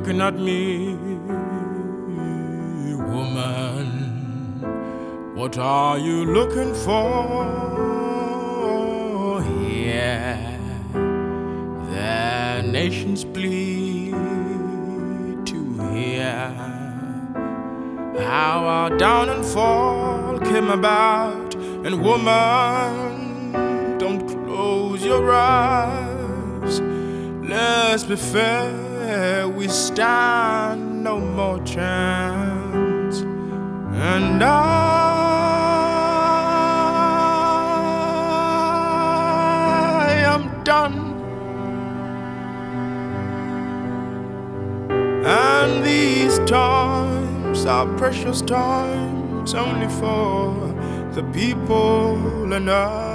looking at me, woman? What are you looking for here? The nations plead to hear how our down and fall came about. And woman, don't close your eyes. Let's be fair, we stand no more chance. And I am done. And these times are precious times, only for the people and I.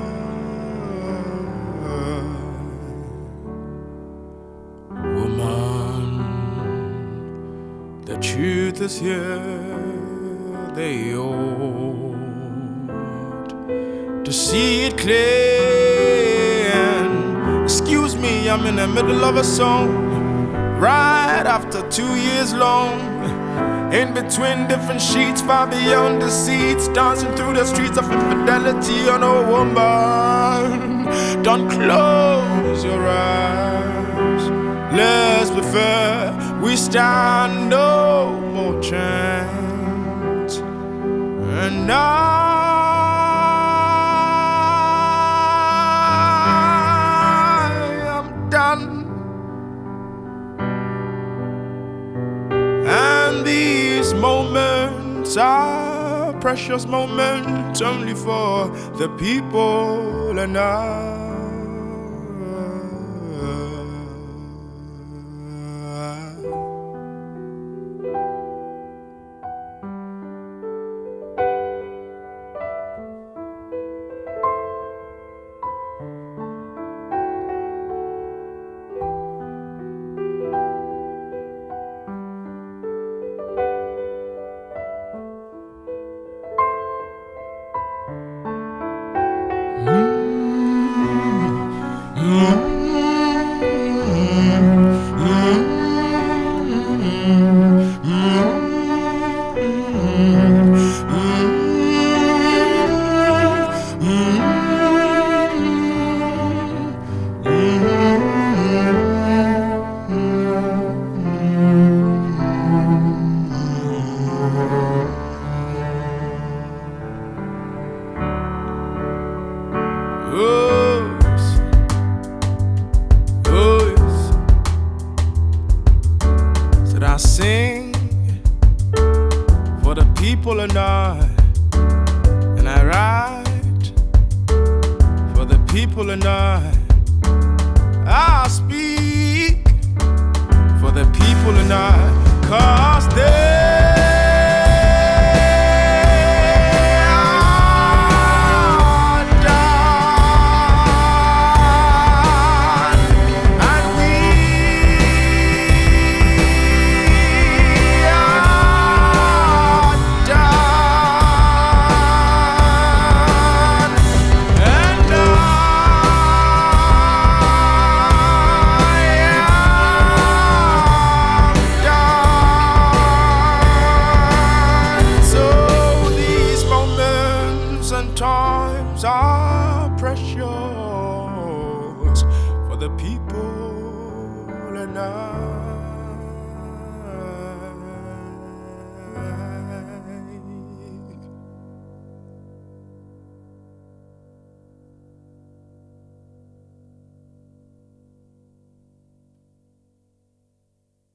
Woman, the truth is here, they ought to see it clear. And excuse me, I'm in the middle of a song, right after 2 years long, in between different sheets, far beyond the seats, dancing through the streets of infidelity. On a woman, don't close your eyes. Let's be fair, we stand no more chance. And I am done. And these moments are precious moments, only for the people and I. I sing for the people and I write for the people and I speak for the people and I, 'cause they